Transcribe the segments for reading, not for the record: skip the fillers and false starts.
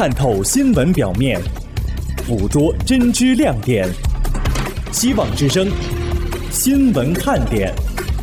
探透新闻表面，捕捉真知亮点。希望之声新闻看点。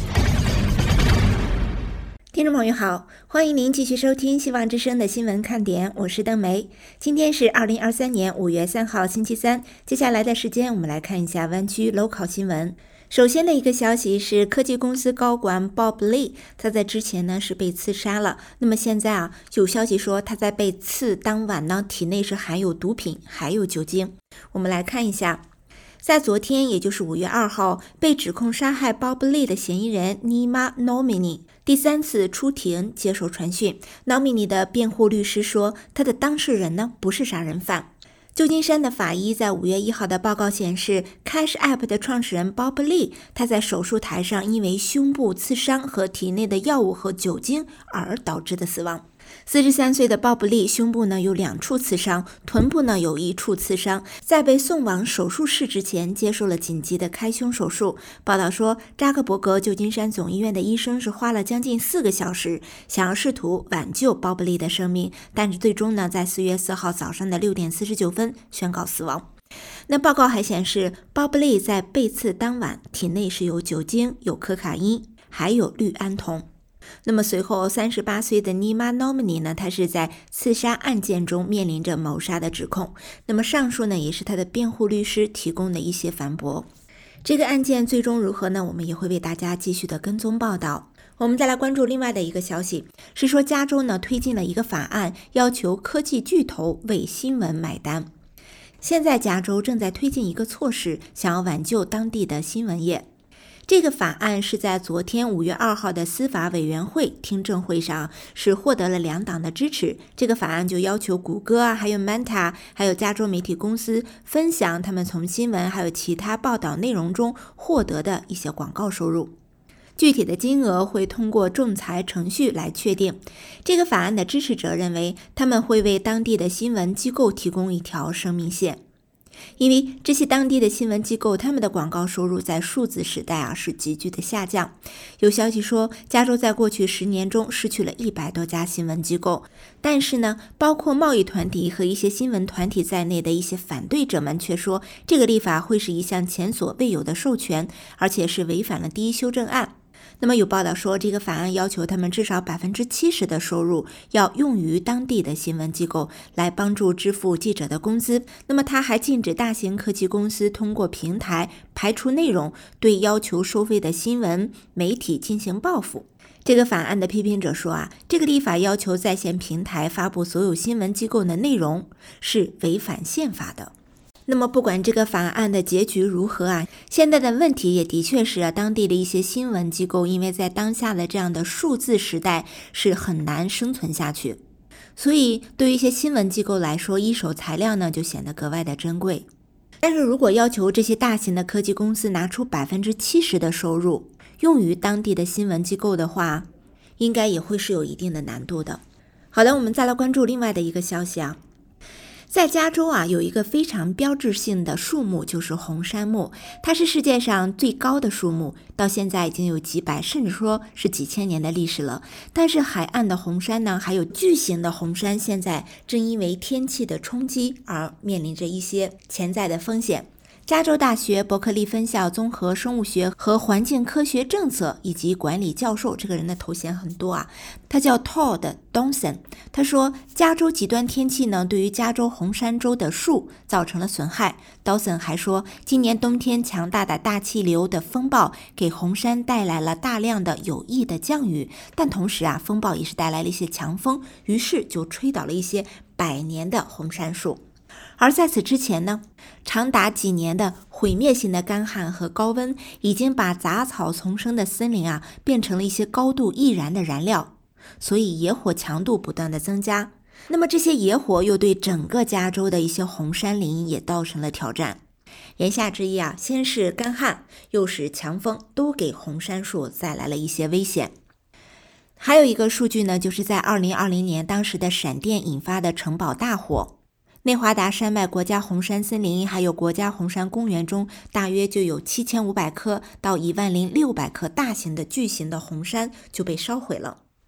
听众朋友好，欢迎您继续收听希望之声的新闻看点，我是邓梅。今天是2023年5月3号星期三，接下来的时间我们来看一下湾区 local 新闻。首先的一个消息是科技公司高管 Bob Lee， 他在之前呢是被刺杀了。那么现在有消息说他在被刺当晚呢体内是含有毒品还有酒精。我们来看一下，在昨天也就是5月2号，被指控杀害 Bob Lee 的嫌疑人 Nima Nomini 第3次出庭接受传讯。 Nomini 的辩护律师说，他的当事人呢不是杀人犯。旧金山的法医在5月1号的报告显示， Cash App 的创始人 Bob Lee， 他在手术台上因为胸部刺伤和体内的药物和酒精而导致的死亡。43岁的鲍勃利胸部呢有2处刺伤，臀部呢有1处刺伤，在被送往手术室之前接受了紧急的开胸手术。报道说，扎克伯格旧金山总医院的医生是花了将近4个小时，想要试图挽救鲍勃利的生命，但是最终呢在4月4号早上的6点49分宣告死亡。那报告还显示，鲍勃利在被刺当晚体内是有酒精、有可卡因还有氯胺酮。那么随后38岁的 Nima Nomini 呢，他是在刺杀案件中面临着谋杀的指控。那么上述呢也是他的辩护律师提供的一些反驳。这个案件最终如何呢，我们也会为大家继续的跟踪报道。我们再来关注另外的一个消息，是说加州呢推进了一个法案，要求科技巨头为新闻买单。现在加州正在推进一个措施，想要挽救当地的新闻业。这个法案是在昨天5月2号的司法委员会听证会上是获得了2党的支持。这个法案就要求谷歌还有 Meta 还有加州媒体公司分享他们从新闻还有其他报道内容中获得的一些广告收入。具体的金额会通过仲裁程序来确定。这个法案的支持者认为，他们会为当地的新闻机构提供一条生命线。因为这些当地的新闻机构，他们的广告收入在数字时代是急剧的下降。有消息说，加州在过去10年中失去了100多家新闻机构。但是呢，包括贸易团体和一些新闻团体在内的一些反对者们却说，这个立法会是一项前所未有的授权，而且是违反了第1修正案。那么有报道说，这个法案要求他们至少70%的收入要用于当地的新闻机构，来帮助支付记者的工资。那么他还禁止大型科技公司通过平台排除内容，对要求收费的新闻媒体进行报复。这个法案的批评者说这个立法要求在线平台发布所有新闻机构的内容是违反宪法的。那么不管这个法案的结局如何现在的问题也的确是当地的一些新闻机构因为在当下的这样的数字时代是很难生存下去，所以对于一些新闻机构来说，一手材料呢就显得格外的珍贵。但是如果要求这些大型的科技公司拿出70%的收入用于当地的新闻机构的话，应该也会是有一定的难度的。好的，我们再来关注另外的一个消息在加州有一个非常标志性的树木，就是红杉木。它是世界上最高的树木，到现在已经有几百甚至说是几千年的历史了。但是海岸的红杉呢，还有巨型的红杉，现在正因为天气的冲击而面临着一些潜在的风险。加州大学伯克利分校综合生物学和环境科学政策以及管理教授，这个人的头衔很多他叫 Todd Dawson。 他说，加州极端天气呢对于加州红杉州的树造成了损害。 Dawson 还说，今年冬天强大的大气流的风暴给红杉带来了大量的有益的降雨，但同时风暴也是带来了一些强风，于是就吹倒了一些100年的红杉树。而在此之前呢，长达几年的毁灭性的干旱和高温已经把杂草丛生的森林变成了一些高度易燃的燃料，所以野火强度不断的增加。那么这些野火又对整个加州的一些红杉林也造成了挑战。言下之意先是干旱又是强风，都给红杉树带来了一些危险。还有一个数据呢，就是在2020年当时的闪电引发的城堡大火，内华达山脉国家红杉森林还有国家红杉公园中，大约就有7500棵到10600棵大型的巨型的红杉就被烧毁了。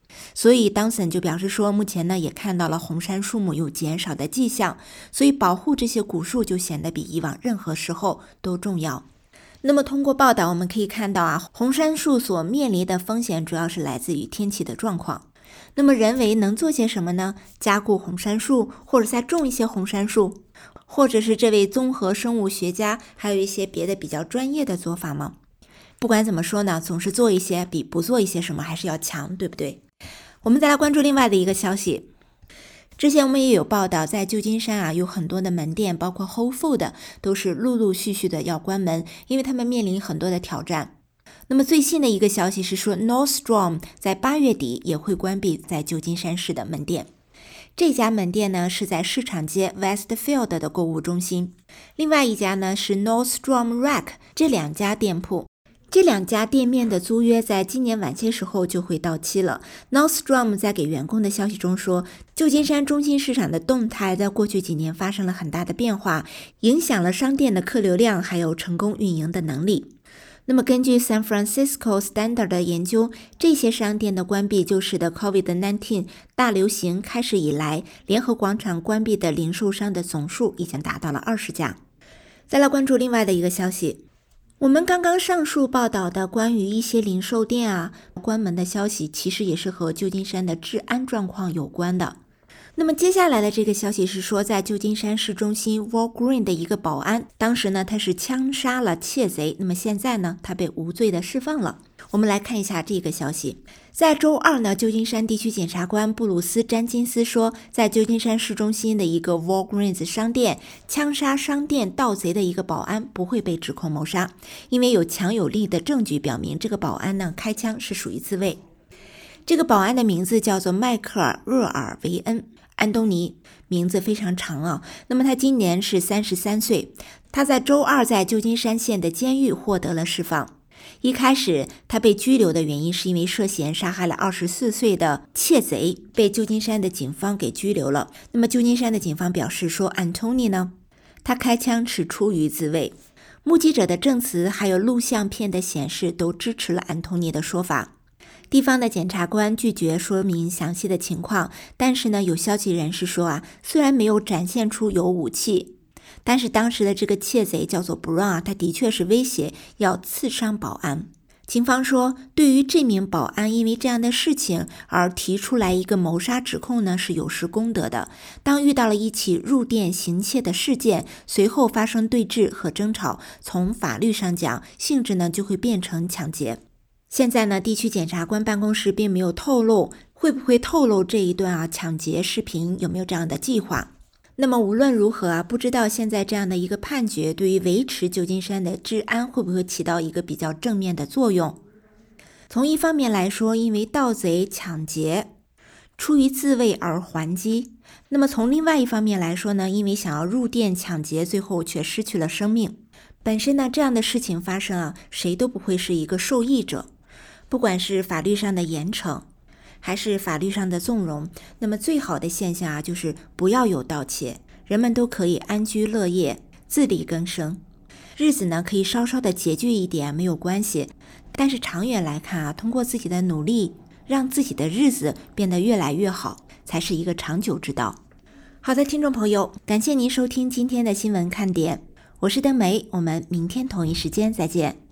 所以 Dawson 就表示说，目前呢也看到了红杉树木有减少的迹象，所以保护这些古树就显得比以往任何时候都重要。那么通过报道我们可以看到红杉树所面临的风险主要是来自于天气的状况。那么人为能做些什么呢？加固红杉树，或者再种一些红杉树，或者是这位综合生物学家还有一些别的比较专业的做法吗？不管怎么说呢，总是做一些比不做一些什么还是要强，对不对？我们再来关注另外的一个消息。之前我们也有报道，在旧金山有很多的门店，包括 Whole Foods 都是陆陆续续的要关门，因为他们面临很多的挑战。那么最新的一个消息是说 Nordstrom 在8月底也会关闭在旧金山市的门店。这家门店呢是在市场街 Westfield 的购物中心，另外一家呢是 Nordstrom Rack。 这两家店铺，这两家店面的租约在今年晚些时候就会到期了。 Nordstrom 在给员工的消息中说，旧金山中心市场的动态在过去几年发生了很大的变化，影响了商店的客流量还有成功运营的能力。那么根据 San Francisco Standard 的研究，这些商店的关闭就使得 COVID-19 大流行开始以来，联合广场关闭的零售商的总数已经达到了20家。再来关注另外的一个消息，我们刚刚上述报道的关于一些零售店关门的消息，其实也是和旧金山的治安状况有关的。那么接下来的这个消息是说，在旧金山市中心 Walgreens 的一个保安，当时呢他是枪杀了窃贼，那么现在呢他被无罪的释放了。我们来看一下这个消息。在周二呢，旧金山地区检察官布鲁斯·詹金斯说，在旧金山市中心的一个 Walgreens 商店枪杀商店盗贼的一个保安不会被指控谋杀，因为有强有力的证据表明这个保安呢开枪是属于自卫。这个保安的名字叫做迈克尔·厄尔维恩·安东尼，名字非常长那么他今年是33岁，他在周二在旧金山县的监狱获得了释放。一开始他被拘留的原因是因为涉嫌杀害了24岁的窃贼，被旧金山的警方给拘留了。那么旧金山的警方表示说，安东尼呢，他开枪是出于自卫。目击者的证词还有录像片的显示都支持了安东尼的说法。地方的检察官拒绝说明详细的情况，但是呢，有消息人士说虽然没有展现出有武器，但是当时的这个窃贼叫做 Brown 他的确是威胁要刺伤保安。警方说，对于这名保安因为这样的事情而提出来一个谋杀指控呢，是有失公德的。当遇到了一起入店行窃的事件，随后发生对峙和争吵，从法律上讲，性质呢就会变成抢劫。现在呢，地区检察官办公室并没有透露会不会透露这一段抢劫视频有没有这样的计划。那么无论如何不知道现在这样的一个判决对于维持旧金山的治安会不会起到一个比较正面的作用。从一方面来说，因为盗贼抢劫出于自卫而还击，那么从另外一方面来说呢，因为想要入店抢劫，最后却失去了生命。本身呢，这样的事情发生谁都不会是一个受益者。不管是法律上的严惩还是法律上的纵容，那么最好的现象就是不要有盗窃，人们都可以安居乐业，自力更生，日子呢可以稍稍的拮据一点没有关系，但是长远来看通过自己的努力让自己的日子变得越来越好，才是一个长久之道。好的，听众朋友，感谢您收听今天的新闻看点，我是登梅，我们明天同一时间再见。